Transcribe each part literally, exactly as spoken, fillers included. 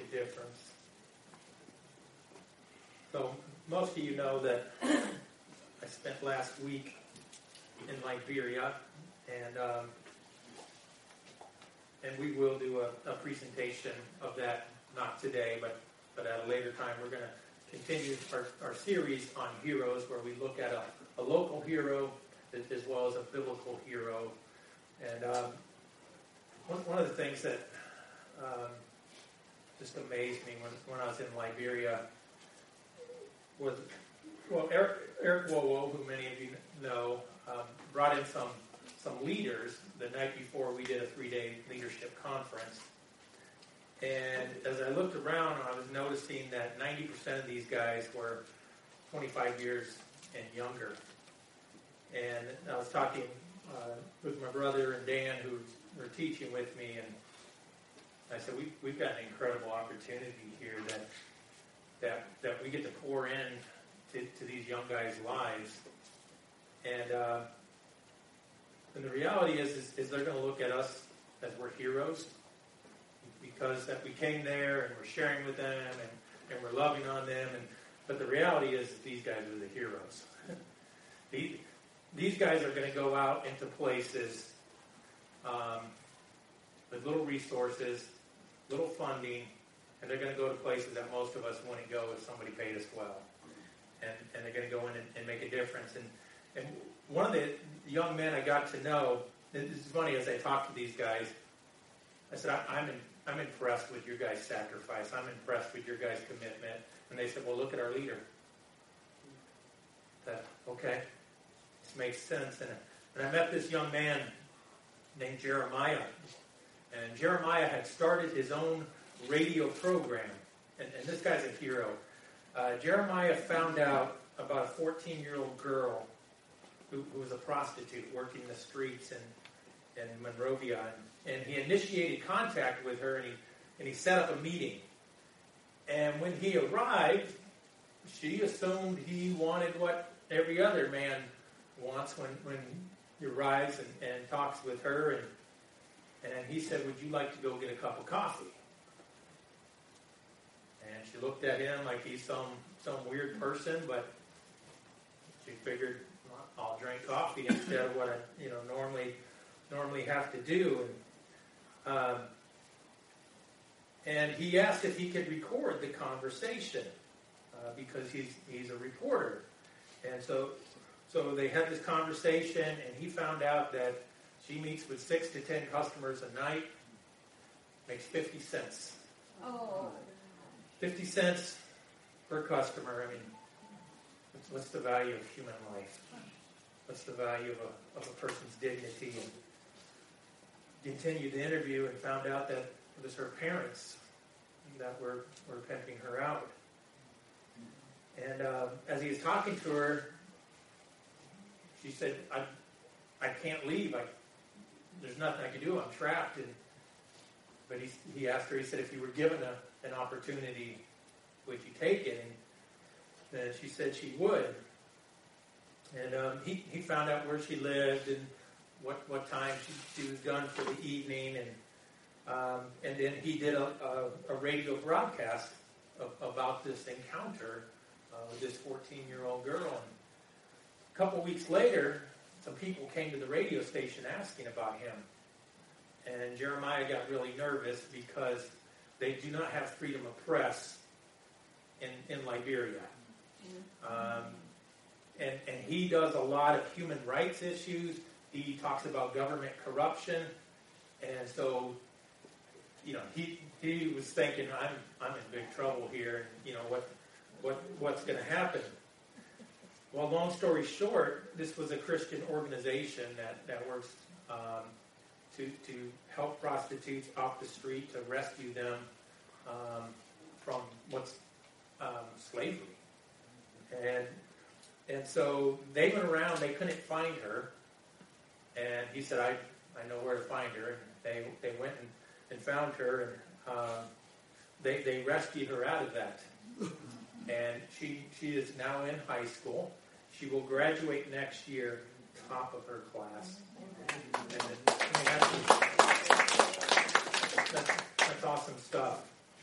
a difference. So most of you know that I spent last week in Liberia, and um, and we will do a, a presentation of that, not today, but, but at a later time. We're going to continue our, our series on heroes, where we look at a, a local hero as well as a biblical hero. And um, one, one of the things that um, just amazed me when, when I was in Liberia was, well, Eric, Eric Wowo, who many of you know, um, brought in some some leaders the night before we did a three-day leadership conference. And as I looked around, I was noticing that ninety percent of these guys were twenty-five years and younger. And I was talking uh, with my brother and Dan, who were teaching with me, and I said, we, we've got an incredible opportunity here that that that we get to pour in to, to these young guys' lives. And uh, and the reality is, is, is they're going to look at us as we're heroes, because that we came there and we're sharing with them and, and we're loving on them. And but the reality is that these guys are the heroes. these, these guys are going to go out into places um, with little resources, little funding, and they're going to go to places that most of us wouldn't go if somebody paid us well. And, and they're going to go in and, and make a difference. And, and one of the young men I got to know, it's funny, as I talked to these guys, I said, I, I'm in, I'm impressed with your guys' sacrifice. I'm impressed with your guys' commitment. And they said, well, look at our leader. That, okay, this makes sense. And, and I met this young man named Jeremiah. And Jeremiah had started his own radio program. And, and this guy's a hero. Uh, Jeremiah found out about a fourteen-year-old girl who, who was a prostitute working the streets in, in Monrovia. And, and he initiated contact with her, and he, and he set up a meeting. And when he arrived, she assumed he wanted what every other man wants when, when he arrives and, and talks with her. And, and he said, would you like to go get a cup of coffee? And she looked at him like he's some, some weird person, but she figured, well, I'll drink coffee instead of what I you know normally normally have to do. And, um, and he asked if he could record the conversation uh, because he's he's a reporter. And so so they had this conversation, and he found out that she meets with six to ten customers a night, makes fifty cents. Oh. fifty cents per customer. I mean, what's, what's the value of human life? What's the value of a, of a person's dignity? And continued the interview and found out that it was her parents that were, were pimping her out. And uh, as he was talking to her, she said, I I can't leave. I, there's nothing I can do. I'm trapped. And, but he, he asked her, he said, if you were given a an opportunity, would you take it? And then she said she would. And um, he, he found out where she lived and what, what time she, she was done for the evening. And um, and then he did a, a, a radio broadcast of, about this encounter uh, with this fourteen-year-old girl. And a couple weeks later, some people came to the radio station asking about him. And Jeremiah got really nervous because they do not have freedom of press in, in Liberia. Um, and, and he does a lot of human rights issues. He talks about government corruption. And so, you know, he he was thinking, I'm I'm in big trouble here. You know, what what what's going to happen? Well, long story short, this was a Christian organization that, that works um, to to help prostitutes off the street, to rescue them um, from what's um, slavery. And and so they went around, they couldn't find her. And he said, I, I know where to find her. And they they went and, and found her, and um, they they rescued her out of that. And she she is now in high school. She will graduate next year, top of her class. And I mean, that's, that's, that's awesome stuff.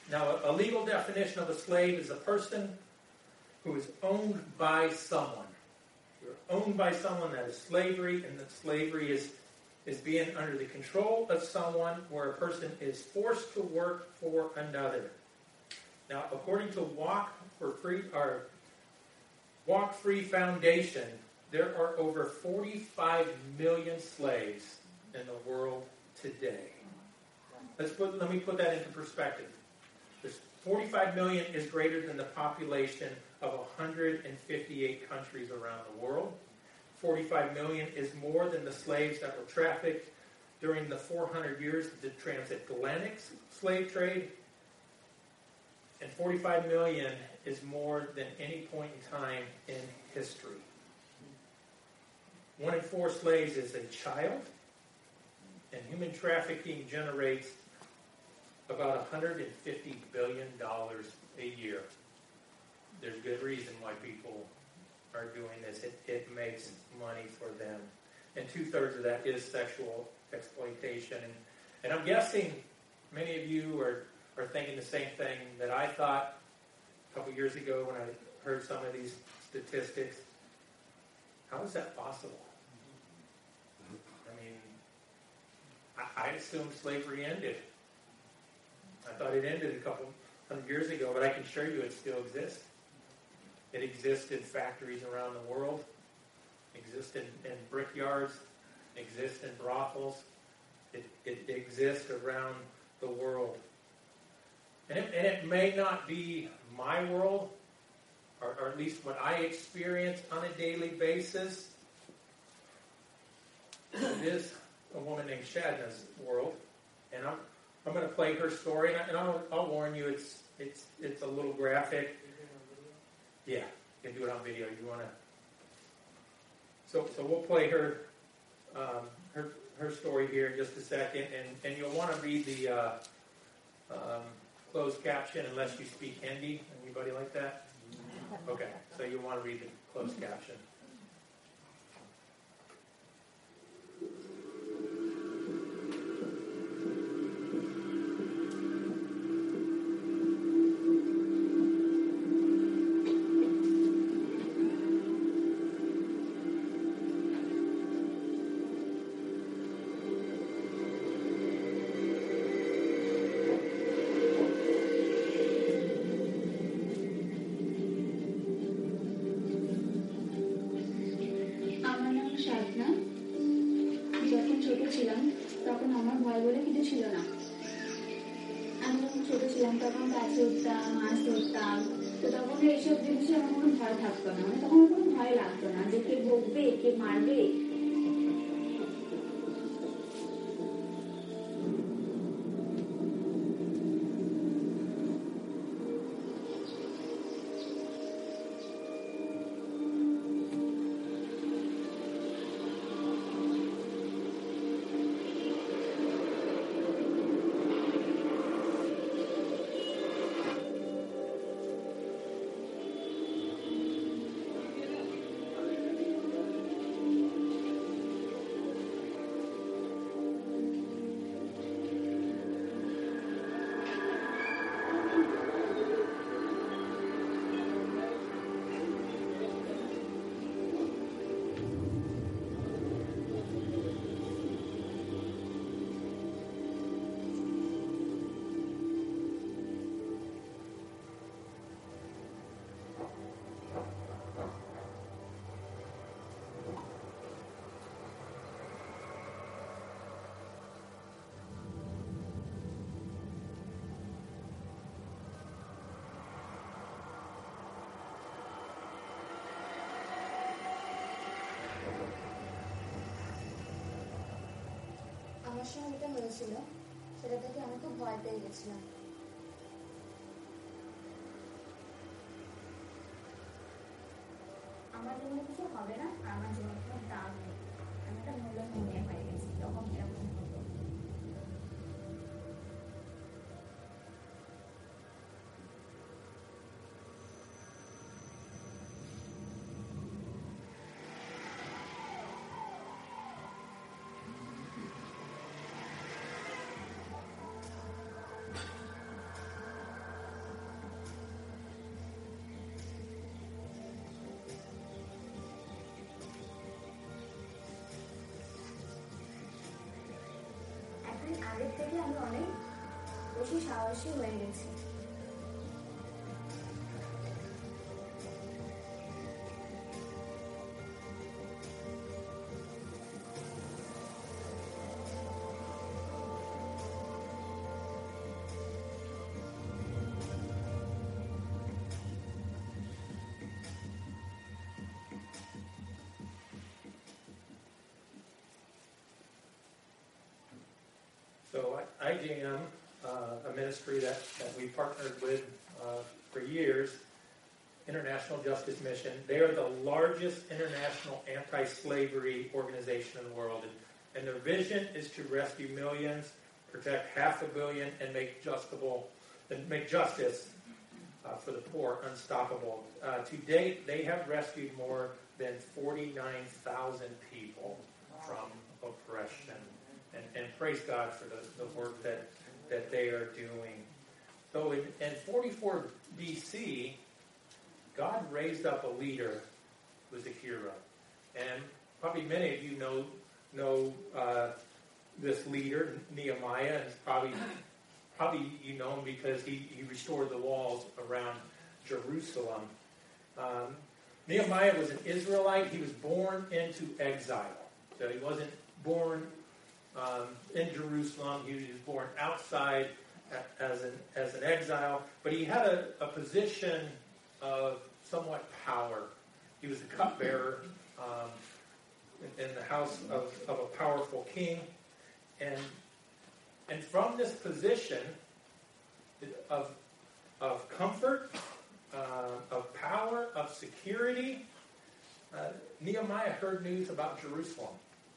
Now, a, a legal definition of a slave is a person who is owned by someone. You're owned by someone. That is slavery, and that slavery is, is being under the control of someone where a person is forced to work for another. Now, according to Walk for Free, or Walk Free Foundation, there are over forty-five million slaves in the world today. Let's put, let me put that into perspective. There's forty-five million is greater than the population of one hundred fifty-eight countries around the world. forty-five million is more than the slaves that were trafficked during the four hundred years of the transatlantic slave trade. And forty-five million is more than any point in time in history. One in four slaves is a child, and human trafficking generates about one hundred fifty billion dollars a year. There's good reason why people are doing this. It, it makes money for them. And two-thirds of that is sexual exploitation. And, and I'm guessing many of you are, are thinking the same thing that I thought a couple years ago when I heard some of these statistics. How is that possible? I mean, I, I assumed slavery ended. I thought it ended a couple hundred years ago, but I can assure you it still exists. It exists in factories around the world, exists in, in brickyards, exists in brothels. It, it exists around the world. And it, and it may not be my world, or, or at least what I experience on a daily basis. It is a woman named Shadna's world, and I'm I'm going to play her story, and, I, and I'll, I'll warn you, it's it's it's a little graphic. Yeah, you can do it on video. You want to? So so we'll play her um, her her story here in just a second, and, and you'll want to read the uh, um, closed caption unless you speak Hindi. Anybody like that? Okay, so you'll want to read the closed caption. আমার সঙ্গে যেটা হয়েছিল সেটা থেকে আমি খুব ভয় পেয়ে গেছিলাম। আমার জীবনে কিছু হবে না, আমার জীবনে কোনো দাম নেই, আমি একটা মূল্যহীন মেয়ে হয়ে গেছি। তখন এরকম হতো। 去查去为人行。 So I J M, uh, a ministry that, that we partnered with uh, for years, International Justice Mission. They are the largest international anti-slavery organization in the world. And, and their vision is to rescue millions, protect half a billion, and make justable, and make justice uh, for the poor unstoppable. Uh, to date, they have rescued more than forty-nine thousand people from oppression. And, and praise God for the, the work that, that they are doing. So in, in forty-four B C, God raised up a leader who was a hero. And probably many of you know know uh, this leader, Nehemiah, and probably probably you know him because he, he restored the walls around Jerusalem. Um, Nehemiah was an Israelite. He was born into exile. So he wasn't born um, in Jerusalem. He was born outside as an as an exile. But he had a, a position of somewhat power. He was the cupbearer um, in, in the house of, of a powerful king. And and from this position of, of comfort, uh, of power, of security, uh, Nehemiah heard news about Jerusalem.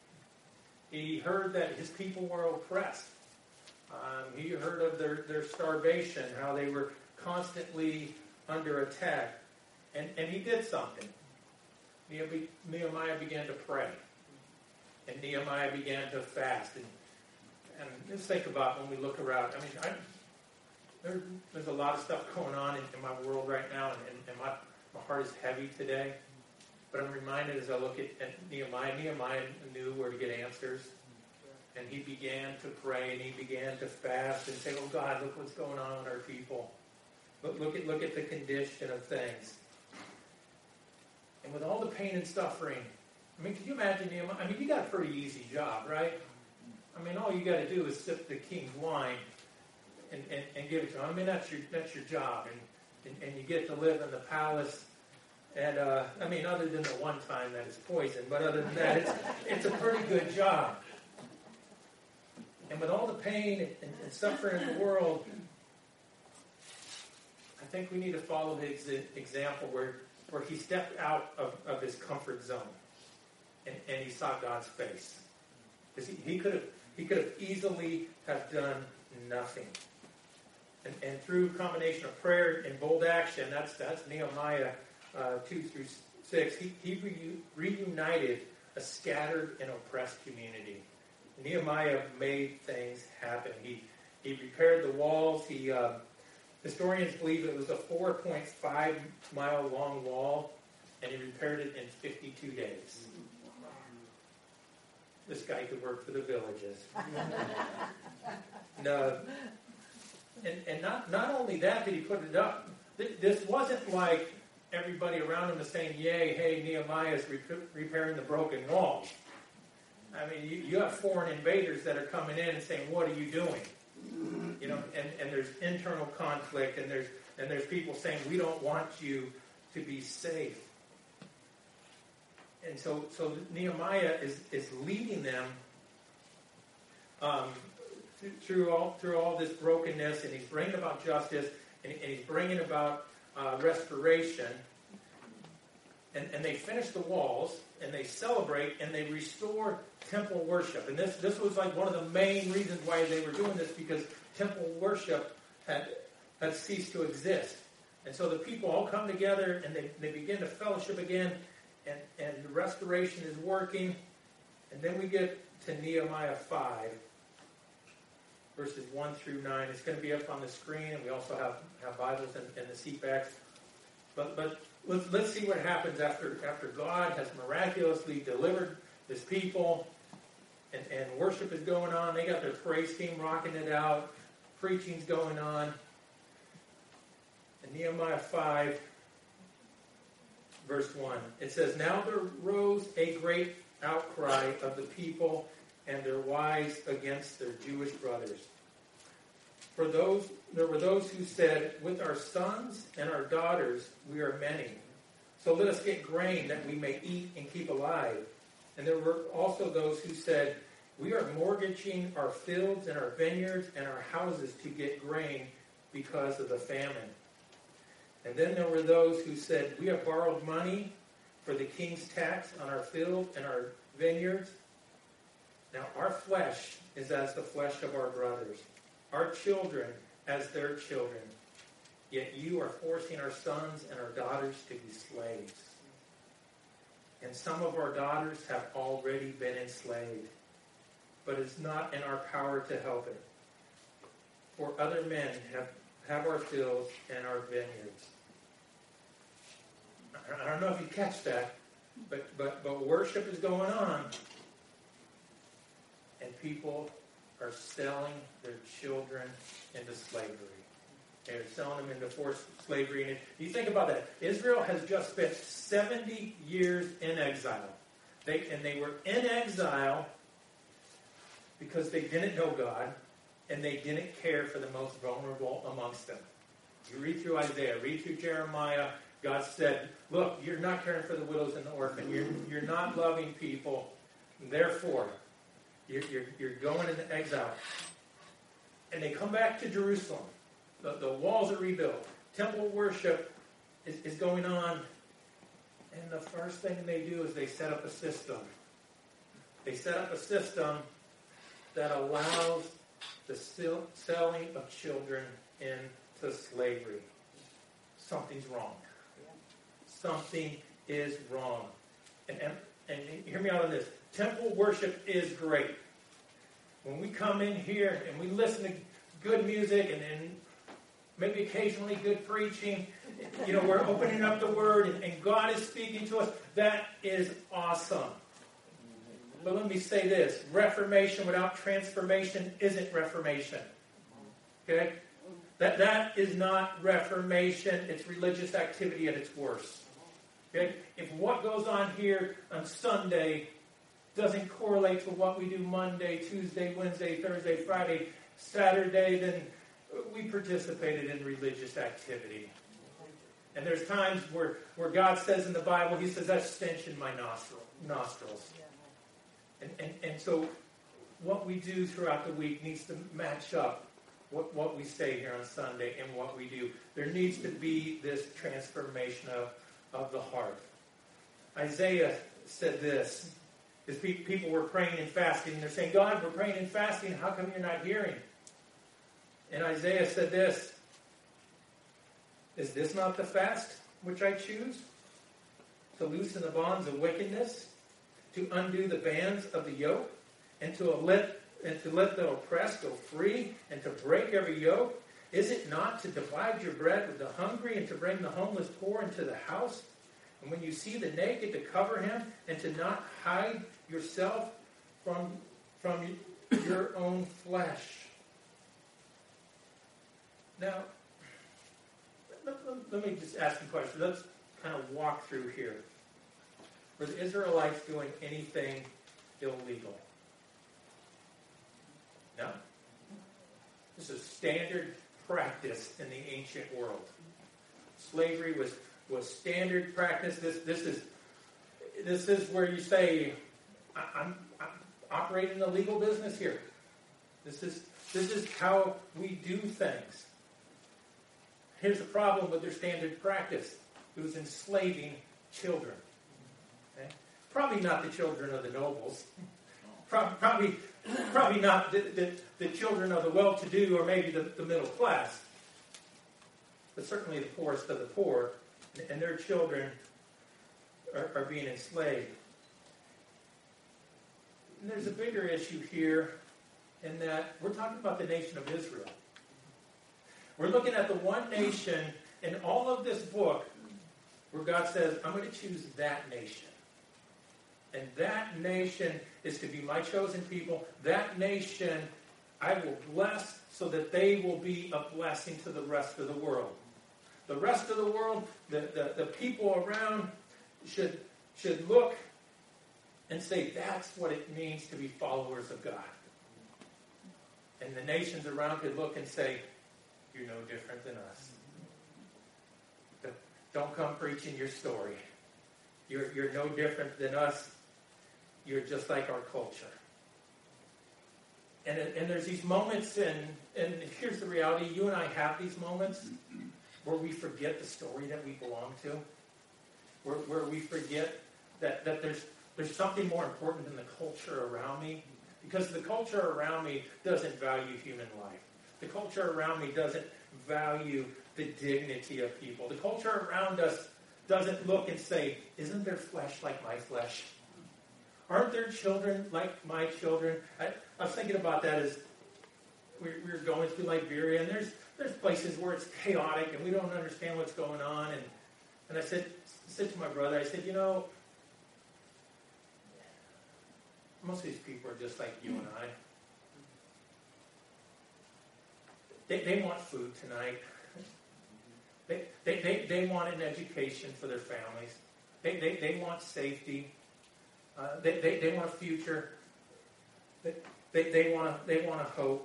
He heard that his people were oppressed. Um, he heard of their, their starvation, how they were constantly under attack. And, and he did something. Nehemiah began to pray. And Nehemiah began to fast. And, and just think about when we look around. I mean, I, there, there's a lot of stuff going on in, in my world right now, and, and, and my, my heart is heavy today. But I'm reminded as I look at, at Nehemiah, Nehemiah knew where to get answers. And he began to pray, and he began to fast and say, oh God, look what's going on with our people. Look, look at look at the condition of things. And with all the pain and suffering, I mean, can you imagine Nehemiah? I mean, you got a pretty easy job, right? I mean, all you got to do is sip the king's wine and, and, and give it to him. I mean, that's your that's your job, and, and, and you get to live in the palace. And uh, I mean, other than the one time that it's poison, but other than that, it's it's a pretty good job. And with all the pain and, and suffering in the world, I think we need to follow his example where, where he stepped out of, of his comfort zone and, and he saw God's face. Because he, he could have he could have easily have done nothing. And, and through a combination of prayer and bold action, that's that's Nehemiah uh, two through six. He, he reunited a scattered and oppressed community. Nehemiah made things happen. He he repaired the walls. He uh, historians believe it was a four point five mile long wall, and he repaired it in fifty-two days. This guy could work for the villages. and, uh, and and not not only that did he put it up. This wasn't like everybody around him is saying, "Yay, hey, Nehemiah is rep- repairing the broken walls." I mean, you, you have foreign invaders that are coming in and saying, "What are you doing?" You know, and, and there's internal conflict, and there's and there's people saying, "We don't want you to be safe." And so, so Nehemiah is, is leading them um, th- through all through all this brokenness, and he's bringing about justice, and, and he's bringing about uh, restoration. And, and they finish the walls, and they celebrate, and they restore temple worship. And this this was like one of the main reasons why they were doing this, because temple worship had had ceased to exist. And so the people all come together, and they, they begin to fellowship again, and, and the restoration is working. And then we get to Nehemiah five, verses one through nine. It's going to be up on the screen, and we also have, have Bibles in, in the seat backs. But but let's let's see what happens after after God has miraculously delivered his people, and, and worship is going on. They got their praise team rocking it out. preaching's going on. In Nehemiah five, verse one, it says, "Now there rose a great outcry of the people and their wives against their Jewish brothers. For those, there were those who said, 'With our sons and our daughters we are many. So let us get grain that we may eat and keep alive.' And there were also those who said, 'We are mortgaging our fields and our vineyards and our houses to get grain because of the famine.' And then there were those who said, 'We have borrowed money for the king's tax on our field and our vineyards. Now our flesh is as the flesh of our brothers, our children as their children. Yet you are forcing our sons and our daughters to be slaves. And some of our daughters have already been enslaved, but it's not in our power to help it. For other men have, have our fields and our vineyards.'" I don't know if you catch that, but, but, but worship is going on. And people are selling their children into slavery. They're selling them into forced slavery. And you think about that. Israel has just spent seventy years in exile. They, and they were in exile because they didn't know God and they didn't care for the most vulnerable amongst them. You read through Isaiah, read through Jeremiah. God said, "Look, you're not caring for the widows and the orphan. You're, you're not loving people. Therefore, you're, you're, you're going into exile." And they come back to Jerusalem. The, the walls are rebuilt. Temple worship is, is going on. And the first thing they do is they set up a system. They set up a system that allows the still selling of children into slavery. Something's wrong. Something is wrong. And, and, and hear me out on this. Temple worship is great. When we come in here and we listen to good music and, and maybe occasionally good preaching, you know, we're opening up the Word and, and God is speaking to us. That is awesome. But let me say this. Reformation without transformation isn't reformation. Okay? That, that is not reformation. It's religious activity at its worst. Okay? If what goes on here on Sunday doesn't correlate to what we do Monday, Tuesday, Wednesday, Thursday, Friday, Saturday, then we participated in religious activity. And there's times where, where God says in the Bible, He says, "That's stench in my nostril, nostrils." And, and, and so what we do throughout the week needs to match up what, what we say here on Sunday and what we do. There needs to be this transformation of, of the heart. Isaiah said this. His people were praying and fasting. And they're saying, "God, we're praying and fasting. How come you're not hearing?" And Isaiah said this. "Is this not the fast which I choose? To loosen the bonds of wickedness, to undo the bands of the yoke, and to let and to let the oppressed go free, and to break every yoke? Is it not to divide your bread with the hungry, and to bring the homeless poor into the house? And when you see the naked, to cover him, and to not hide yourself from, from your own flesh?" Now, let, let, let me just ask you a question. Let's kind of walk through here. Were the Israelites doing anything illegal? No. This is standard practice in the ancient world. Slavery was, was standard practice. This this is this is where you say, I, I'm, I'm operating the legal business here. This is this is how we do things. Here's the problem with their standard practice. It was enslaving children. Okay? Probably not the children of the nobles. Probably, probably not the, the, the children of the well-to-do or maybe the, the middle class. But certainly the poorest of the poor. And their children are, are being enslaved. And there's a bigger issue here in that we're talking about the nation of Israel. We're looking at the one nation in all of this book where God says, I'm going to choose that nation. And that nation is to be my chosen people. That nation I will bless so that they will be a blessing to the rest of the world. The rest of the world, the, the, the people around should, should look and say, that's what it means to be followers of God. And the nations around could look and say, you're no different than us. Don't come preaching your story. You're, you're no different than us. You're just like our culture. And, and there's these moments, and, and here's the reality. You and I have these moments where we forget the story that we belong to. Where, where we forget that, that there's, there's something more important than the culture around me. Because the culture around me doesn't value human life. The culture around me doesn't value the dignity of people. The culture around us doesn't look and say, isn't their flesh like my flesh? Aren't their children like my children? I, I was thinking about that as we, we were going through Liberia, and there's there's places where it's chaotic and we don't understand what's going on. And, and I said, said to my brother, I said, you know, most of these people are just like you and I. They, they want food tonight. They, they, they, they want an education for their families. They, they, they want safety. Uh, they, they, they want a future. They, they, they, want a, they want a hope.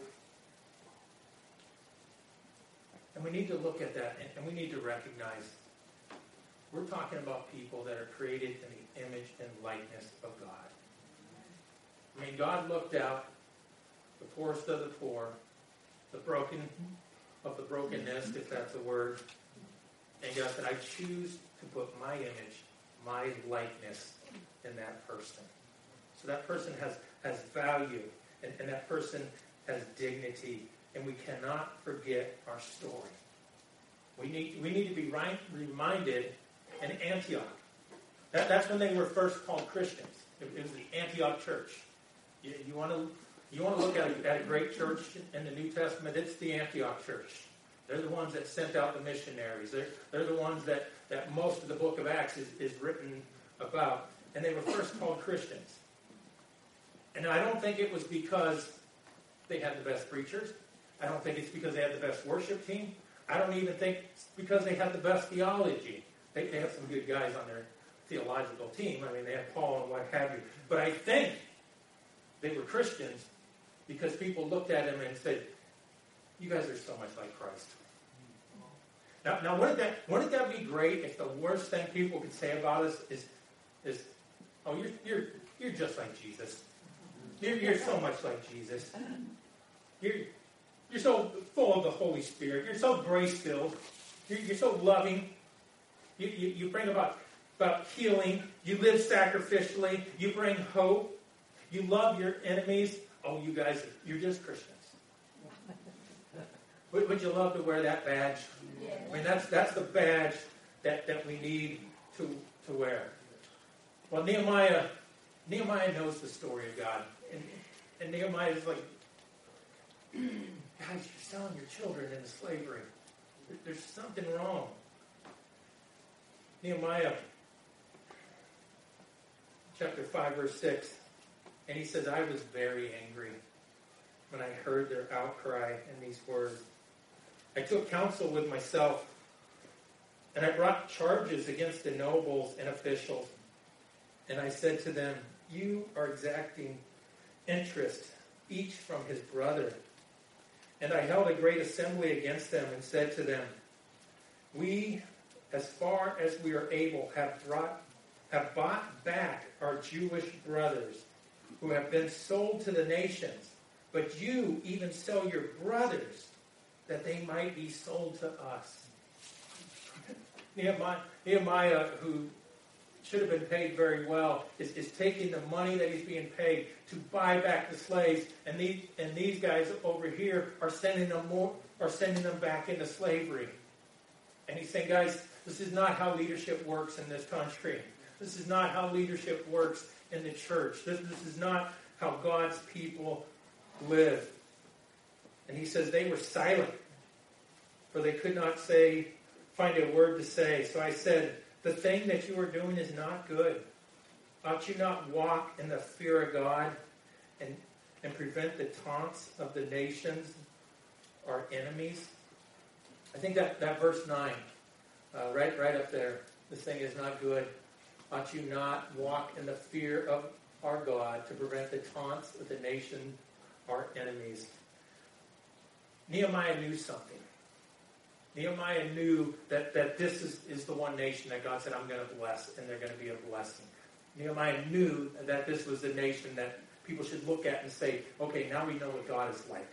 And we need to look at that, and, and we need to recognize we're talking about people that are created in the image and likeness of God. I mean, God looked out the poorest of the poor, the broken of the brokenness, if that's a word. And God said, I choose to put my image, my likeness in that person. So that person has, has value, and, and that person has dignity. And we cannot forget our story. We need, we need to be right, reminded in Antioch. That, that's when they were first called Christians. It, it was the Antioch church. You, you want to you want to look at a, at a great church in the New Testament, it's the Antioch church. They're the ones that sent out the missionaries. They're, they're the ones that, that most of the book of Acts is, is written about. And they were first called Christians. And I don't think it was because they had the best preachers. I don't think it's because they had the best worship team. I don't even think it's because they had the best theology. They, they have some good guys on their theological team. I mean, they have Paul and what have you. But I think they were Christians because people looked at them and said, you guys are so much like Christ. Now, now wouldn't that, wouldn't that be great if the worst thing people could say about us is, is oh, you're, you're, you're just like Jesus. You're, you're so much like Jesus. You're, you're so full of the Holy Spirit. You're so grace-filled. You're, you're so loving. You, you, you bring about, about healing. You live sacrificially. You bring hope. You love your enemies. Oh, you guys, you're just Christians. Would, would you love to wear that badge? Yeah. I mean, that's that's the badge that, that we need to, to wear. Well, Nehemiah, Nehemiah knows the story of God. And, and Nehemiah is like, guys, you're selling your children into slavery. There, there's something wrong. Nehemiah, chapter five, verse six. And he says, I was very angry when I heard their outcry in these words. I took counsel with myself, and I brought charges against the nobles and officials. And I said to them, you are exacting interest, each from his brother. And I held a great assembly against them and said to them, we, as far as we are able, have brought, have bought back our Jewish brothers who have been sold to the nations. But you even sell your brothers that they might be sold to us. Nehemiah, Nehemiah, who should have been paid very well, is, is taking the money that he's being paid to buy back the slaves, and these and these guys over here are sending them more, are sending them back into slavery. And he's saying, guys, this is not how leadership works in this country. This is not how leadership works in the church. This, this is not how God's people live. And he says they were silent, for they could not say, find a word to say. So I said, the thing that you are doing is not good. Ought you not walk in the fear of God and, and prevent the taunts of the nations, our enemies. I think that, that verse nine, uh, right, right up there, this thing is not good. Ought you not walk in the fear of our God to prevent the taunts of the nation, our enemies? Nehemiah knew something. Nehemiah knew that, that this is, is the one nation that God said, I'm going to bless, and they're going to be a blessing. Nehemiah knew that this was the nation that people should look at and say, okay, now we know what God is like.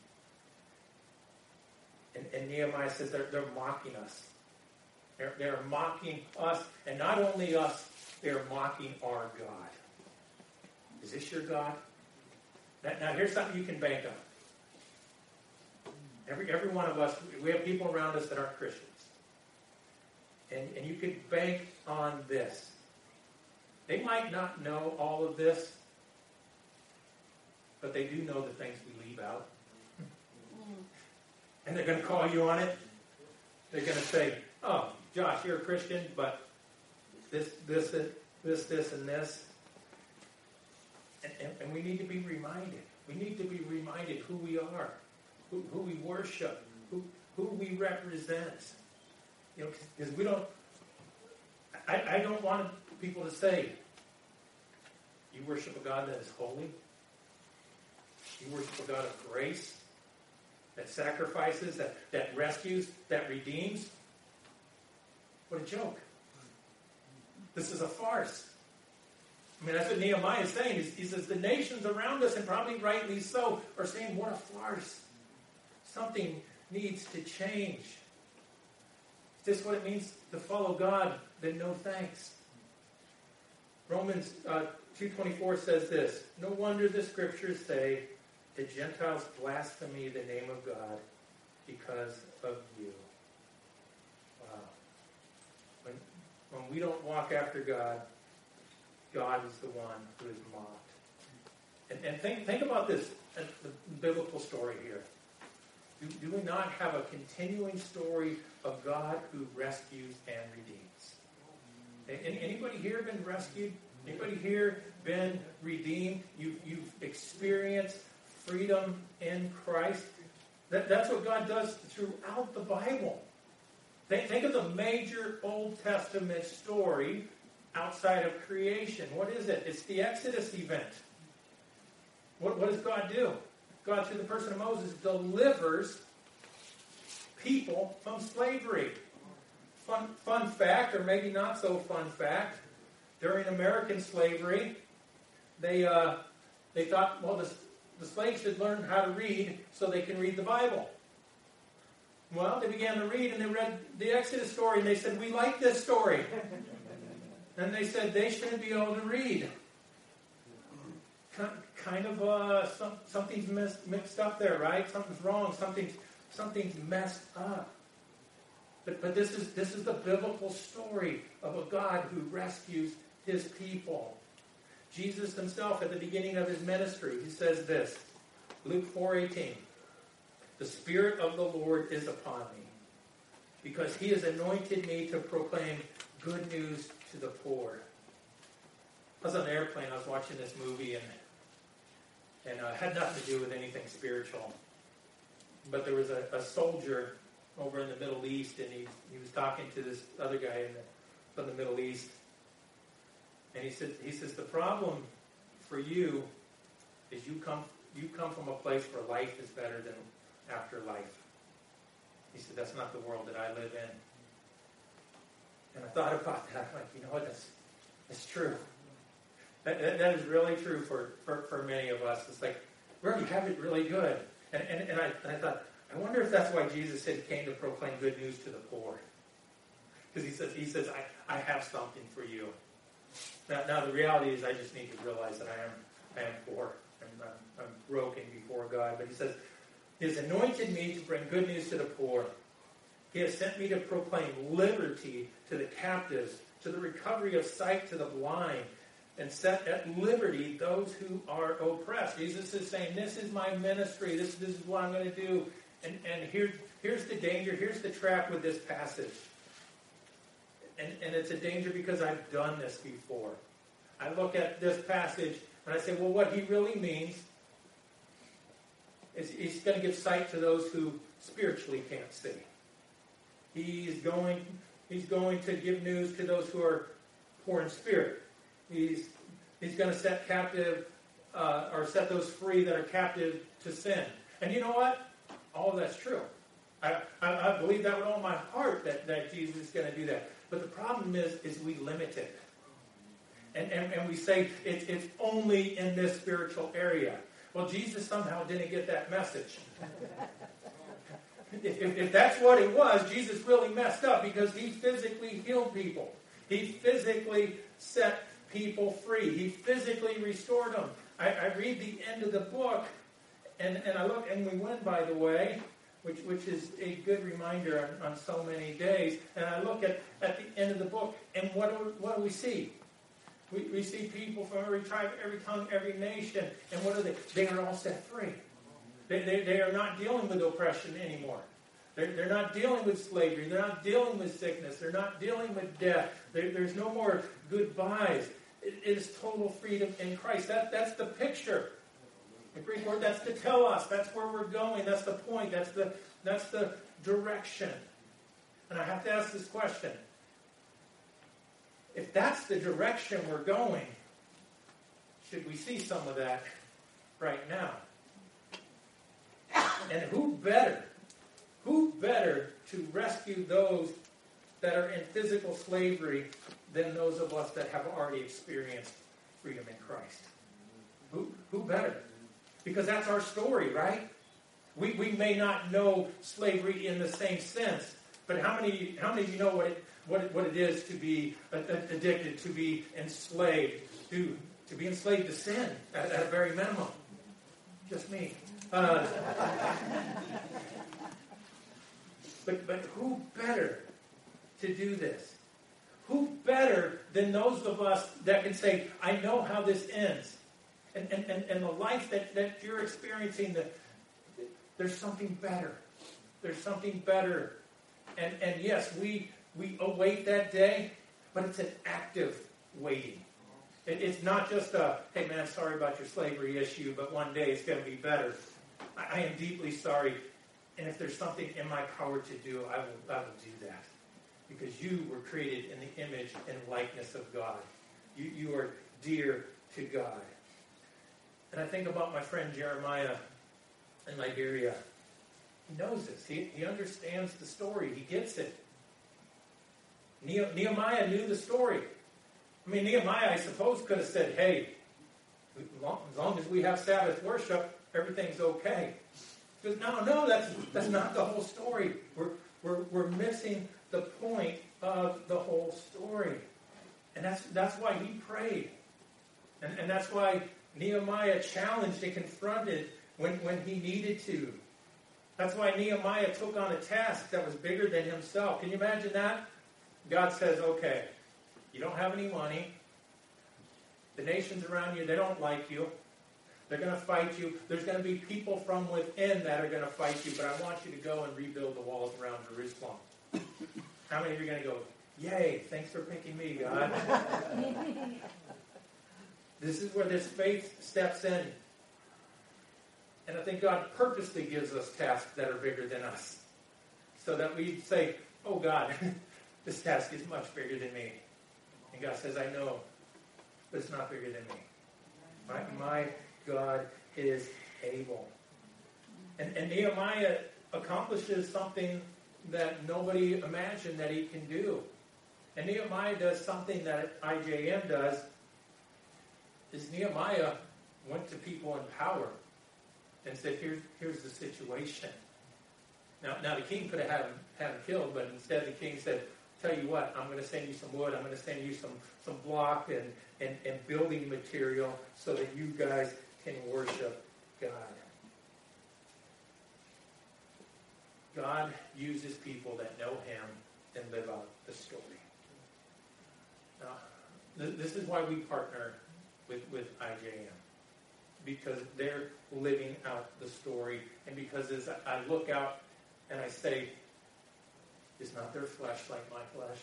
And, and Nehemiah says they're, they're mocking us. They're, they're mocking us, and not only us, they're mocking our God. Is this your God? Now, now here's something you can bank on. Every every one of us, we have people around us that aren't Christians. And, and you could bank on this. They might not know all of this, but they do know the things we leave out. And they're going to call you on it. They're going to say, oh, Josh, you're a Christian, but this, this, this, this, and this. And, and, and we need to be reminded. We need to be reminded who we are, who, who we worship, who, who we represent. You know, because we don't, I, I don't want people to say, you worship a God that is holy. You worship a God of grace, that sacrifices, that, that rescues, that redeems. What a joke. This is a farce. I mean, that's what Nehemiah is saying. He says the nations around us, and probably rightly so, are saying, what a farce. Something needs to change. Is this what it means to follow God? Then no thanks. Romans uh, two twenty-four says this, no wonder the scriptures say, the Gentiles blaspheme the name of God because of you. Wow. When, when we don't walk after God, God is the one who is mocked. And, and think, think about this, uh, the biblical story here. Do, do we not have a continuing story of God who rescues and redeems? Any, anybody here been rescued? Anybody here been redeemed? You, you've experienced freedom in Christ? That, that's what God does throughout the Bible. Think, think of the major Old Testament story outside of creation. What is it? It's the Exodus event. What, what does God do? God, through the person of Moses, delivers people from slavery. Fun, fun fact, or maybe not so fun fact, during American slavery, they uh, they thought, well, the, the slaves should learn how to read so they can read the Bible. Well, they began to read, and they read the Exodus story, and they said, we like this story. And they said they shouldn't be able to read. Kind of uh, some, something's mixed, mixed up there, right? Something's wrong. Something's something's messed up. But but this is this is the biblical story of a God who rescues his people. Jesus himself, at the beginning of his ministry, he says this, Luke four eighteen. The Spirit of the Lord is upon me, because he has anointed me to proclaim good news to the poor. I was on an airplane, I was watching this movie, and and uh, had nothing to do with anything spiritual. But there was a, a soldier over in the Middle East, and he, he was talking to this other guy in the, from the Middle East. And he said, he says, the problem for you is you come you come from a place where life is better than afterlife. He said, that's not the world that I live in. And I thought about that. I'm like, you know what, that's, that's true. That, that, that is really true for, for, for many of us. It's like, we already have it really good. And, and, and, I, and I thought, I wonder if that's why Jesus said he came to proclaim good news to the poor. Because he says, he says, I, I have something for you. Now, now the reality is I just need to realize that I am I am poor. I'm, I'm, I'm broken before God. But he says, he has anointed me to bring good news to the poor. He has sent me to proclaim liberty to the captives, to the recovery of sight to the blind, and set at liberty those who are oppressed. Jesus is saying, this is my ministry. This, this is what I'm going to do. And, and here, here's the danger. Here's the trap with this passage. And, and it's a danger because I've done this before. I look at this passage and I say, well, what he really means is he's going to give sight to those who spiritually can't see. He's going, he's going to give news to those who are poor in spirit. He's, he's going to set captive, uh, or set those free that are captive to sin. And you know what? All of that's true. I, I, I believe that with all my heart that, that Jesus is going to do that. But the problem is, is we limit it. And, and, and we say it's, it's only in this spiritual area. Well, Jesus somehow didn't get that message. if, if, if that's what it was, Jesus really messed up because he physically healed people. He physically set people free. He physically restored them. I, I read the end of the book, and, and I look, and we win, by the way, which which is a good reminder on, on so many days. And I look at, at the end of the book, and what do, what do we see? We, we see people from every tribe, every tongue, every nation, and what are they? They are all set free. They, they, they are not dealing with oppression anymore. They're, they're not dealing with slavery. They're not dealing with sickness. They're not dealing with death. There, there's no more goodbyes. It, it is total freedom in Christ. That, that's the picture. The Greek word, that's to tell us. That's where we're going. That's the point. That's the, that's the direction. And I have to ask this question. If that's the direction we're going, should we see some of that right now? And who better, who better to rescue those that are in physical slavery than those of us that have already experienced freedom in Christ? Who, who better? Because that's our story, right? We, we may not know slavery in the same sense, but how many how many of you know what it what it, what it is to be addicted, to be enslaved, to to be enslaved to sin at, at a very minimum? Just me. Uh, but but who better to do this? Who better than those of us that can say, I know how this ends. And, and, and, and the life that, that you're experiencing, the, there's something better. There's something better. And, and yes, we, we await that day, but it's an active waiting. It, it's not just a, hey man, sorry about your slavery issue, but one day it's going to be better. I, I am deeply sorry. And if there's something in my power to do, I will, I will do that. Because you were created in the image and likeness of God. You, you are dear to God. And I think about my friend Jeremiah in Liberia. He knows this. He, he understands the story. He gets it. Nehemiah knew the story. I mean, Nehemiah, I suppose, could have said, hey, as long, as long as we have Sabbath worship, everything's okay. He goes, no, no, that's that's not the whole story. We're, we're, we're missing the point of the whole story. And that's that's why he prayed. And, and that's why Nehemiah challenged and confronted when, when he needed to. That's why Nehemiah took on a task that was bigger than himself. Can you imagine that? God says, okay, you don't have any money. The nations around you, they don't like you. They're going to fight you. There's going to be people from within that are going to fight you, but I want you to go and rebuild the walls around Jerusalem. How many of you are going to go, yay, thanks for picking me, God? This is where this faith steps in. And I think God purposely gives us tasks that are bigger than us. So that we say, oh God, this task is much bigger than me. And God says, I know, but it's not bigger than me. My, my God is able. And, and Nehemiah accomplishes something that nobody imagined that he can do. And Nehemiah does something that I J M does. Is Nehemiah went to people in power and said, here's, here's the situation. Now, now the king could have had him, had him killed, but instead the king said, tell you what, I'm going to send you some wood, I'm going to send you some, some block and, and, and building material so that you guys can worship God. God uses people that know him and live out the story. Now, th- this is why we partner with, with I J M. Because they're living out the story. And because as I look out and I say, is not their flesh like my flesh?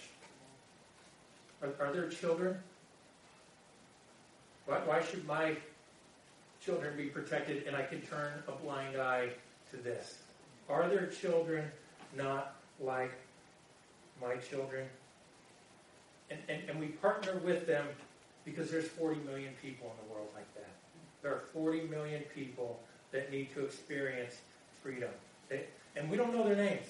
Are, are there children? Why, why should my children be protected, and I can turn a blind eye to this. Are there children not like my children? And, and, and we partner with them because there's forty million people in the world like that. There are forty million people that need to experience freedom. They, and we don't know their names.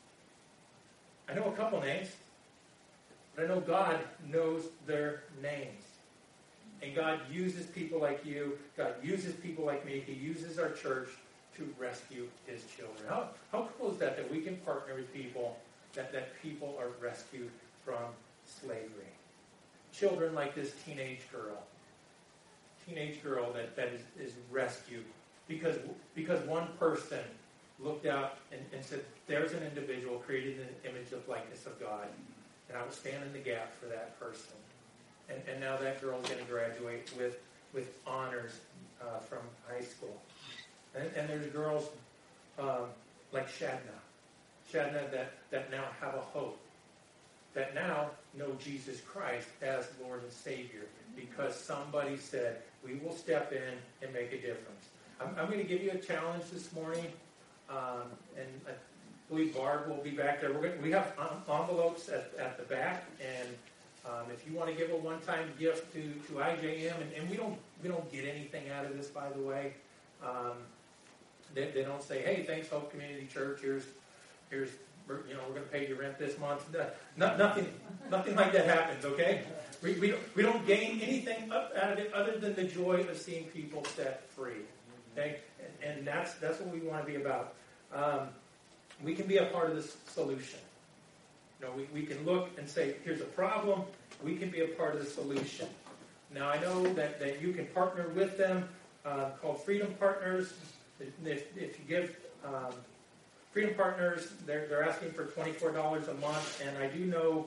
I know a couple names, but I know God knows their names. And God uses people like you. God uses people like me. He uses our church to rescue his children. How, how cool is that, that we can partner with people, that, that people are rescued from slavery? Children like this teenage girl. Teenage girl that, that is, is rescued because, because one person looked out and, and said, there's an individual created in the image of likeness of God, and I will stand in the gap for that person. And, and now that girl is going to graduate with, with honors uh, from high school. And, and there's girls um, like Shadna. Shadna that, that now have a hope. That now know Jesus Christ as Lord and Savior because somebody said, we will step in and make a difference. I'm, I'm going to give you a challenge this morning. Um, and I believe Barb will be back there. We're going to, we have envelopes at, at the back, and um, if you want to give a one-time gift to, to I J M, and, and we don't we don't get anything out of this, by the way. Um, they, they don't say, hey, thanks, Hope Community Church. Here's here's you know we're going to pay your rent this month. No, nothing nothing like that happens. Okay, we we don't, we don't gain anything out of it other than the joy of seeing people set free. Okay, and, and that's that's what we want to be about. Um, we can be a part of the solution. You know, we, we can look and say, here's a problem. We can be a part of the solution. Now, I know that, that you can partner with them, uh, called Freedom Partners. If, if you give um, Freedom Partners, they're, they're asking for twenty-four dollars a month. And I do know,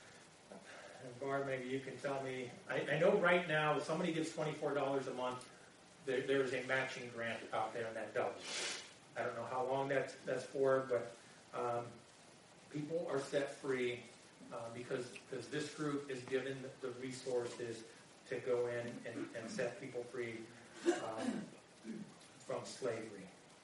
and Barb, maybe you can tell me, I, I know right now, if somebody gives twenty-four dollars a month, there, there's a matching grant out there, and that doubles. I don't know how long that's, that's for, but um, people are set free uh, because, because this group is given the resources to go in and, and set people free um, from slavery.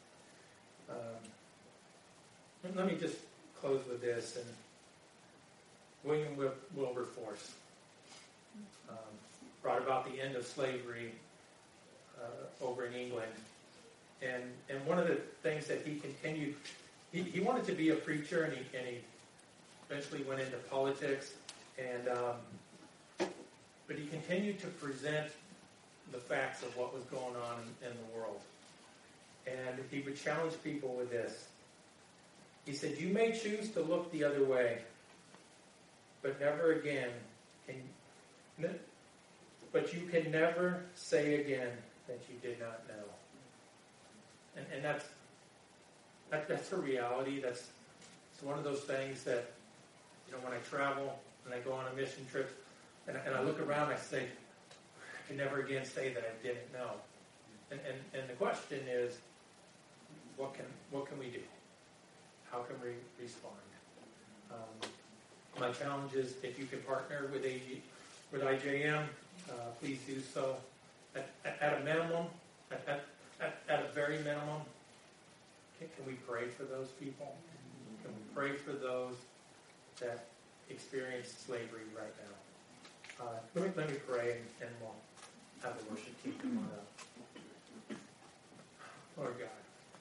Um, let me just close with this. And William Wilberforce um, brought about the end of slavery uh, over in England. And and one of the things that he continued, he, he wanted to be a preacher, and he, and he eventually went into politics. And um, but he continued to present the facts of what was going on in, in the world. And he would challenge people with this. He said, you may choose to look the other way, but never again can, but you can never say again that you did not know. And, and that's that, that's a reality. That's it's one of those things that, you know, when I travel and I go on a mission trip and, and I look around, I say, I can never again say that I didn't know. And, and and the question is, what can what can we do? How can we respond? Um, my challenge is, if you can partner with A G, with I J M, uh, please do so. At, at, at a minimum, at, at, at, at a very minimum, can, can we pray for those people? Can we pray for those that experience slavery right now? Uh, let me let me pray, and, and we'll have the worship team come on up. Lord God,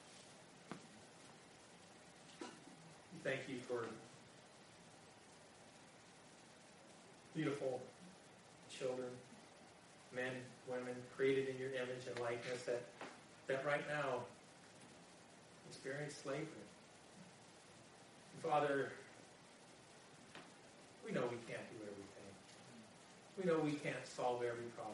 thank you for beautiful children, men, women, created in your image and likeness that, that right now experience slavery. And Father, we know we can't do everything. We know we can't solve every problem.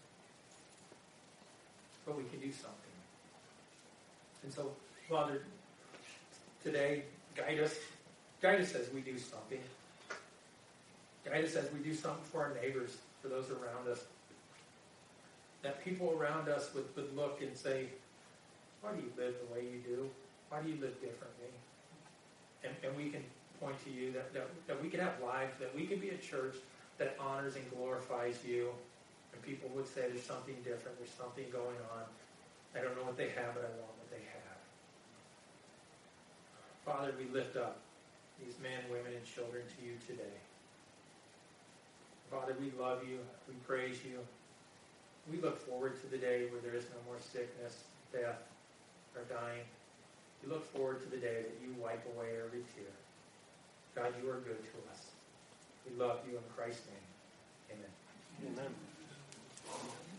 But we can do something. And so, Father, today, guide us. Guide us as we do something. Guide us as we do something for our neighbors, for those around us. That people around us would, would look and say, why do you live the way you do? Why do you live differently? And, and we can point to you that, that, that we can have lives, that we can be a church that honors and glorifies you. And people would say there's something different, there's something going on. I don't know what they have, but I want what they have. Father, we lift up these men, women, and children to you today. Father, we love you. We praise you. We look forward to the day where there is no more sickness, death, or dying. We look forward to the day that you wipe away every tear. God, you are good to us. We love you in Christ's name. Amen. Amen.